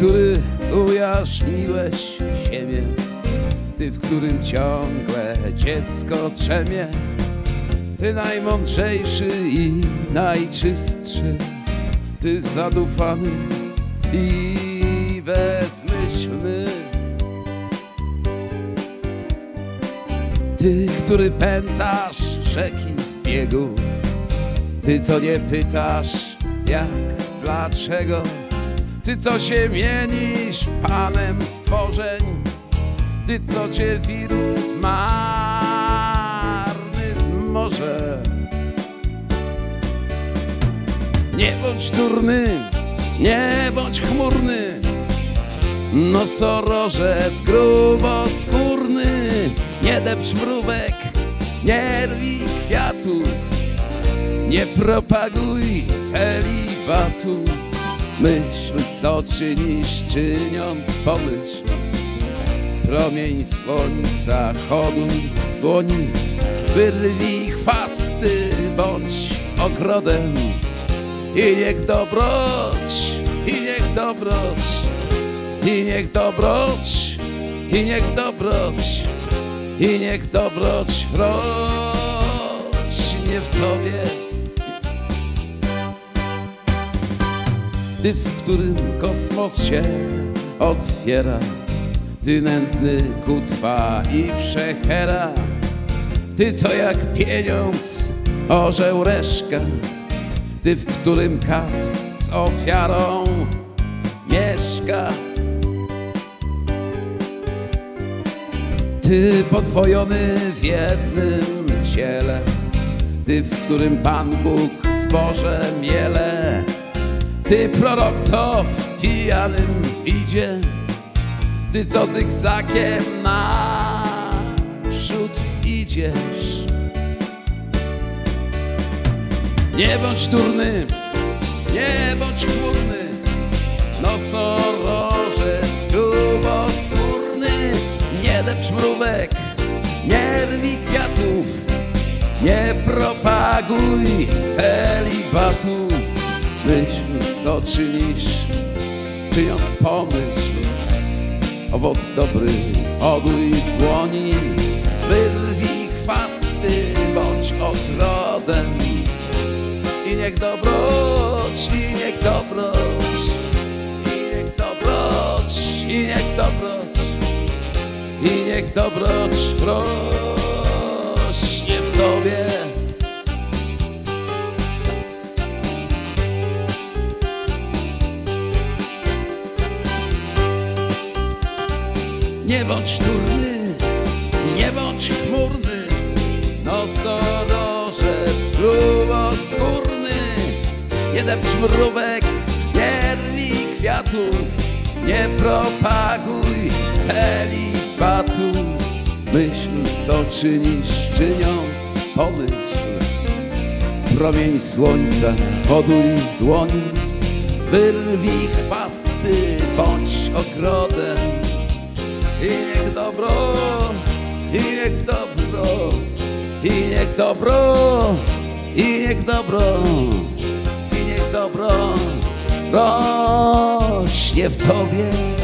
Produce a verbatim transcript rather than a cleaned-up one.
który ujarzmiłeś ziemię, Ty, w którym ciągle dziecko drzemie, Ty najmądrzejszy i najczystszy, Ty zadufany i bezmyślny, Ty, który pętasz rzeki w biegu, Ty, co nie pytasz jak, dlaczego, Ty, co się mienisz Panem stworzeń, Ty, co cię wirus marny zmoże. Nie bądź durny, nie bądź chmurny, nosorożec gruboskórny. Nie depcz mrówek, nie rwij kwiatów, nie propaguj celibatu. Myśl, co czynisz, czyniąc pomyśl. Promień słońca, hoduj dłoni, wyrwij chwasty, bądź ogrodem. I niech dobroć, i niech dobroć, i niech dobroć, i niech dobroć, i niech dobroć rośnie w tobie. Ty, w którym kosmos się otwiera, Ty, nędzny kutwa i przechera, Ty, co jak pieniądz orzeł reszka, Ty, w którym kat z ofiarą mieszka. Ty, podwojony w jednym ciele, Ty, w którym Pan Bóg zboże miele, Ty, prorok, co w pijanym widzie, Ty, co zygzakiem naprzód idziesz. Nie bądź durny, nie bądź chmurny, nosorożec gruboskórny. Nie depcz mrówek, nie rwij kwiatów, nie propaguj celibatu. Myśl, co czynisz, czyniąc pomyśl. Owoc dobry oduj w dłoni, wyrwij chwasty, bądź ogrodem. I niech dobroć, i niech dobroć, i niech dobroć, i niech dobroć, i niech dobroć rośnie w tobie. Nie bądź durny, nie bądź chmurny, nosorożec gruboskórny. Nie depcz mrówek, nie rwij kwiatów, nie propaguj celibatu. Myśl, co czynisz, czyniąc pomyśl. Promień słońca poduj w dłoni, wyrwij chwasty, bądź ogrodem. I niech dobro, i niech dobro, i niech dobro, i niech dobro, i niech dobro rośnie w tobie.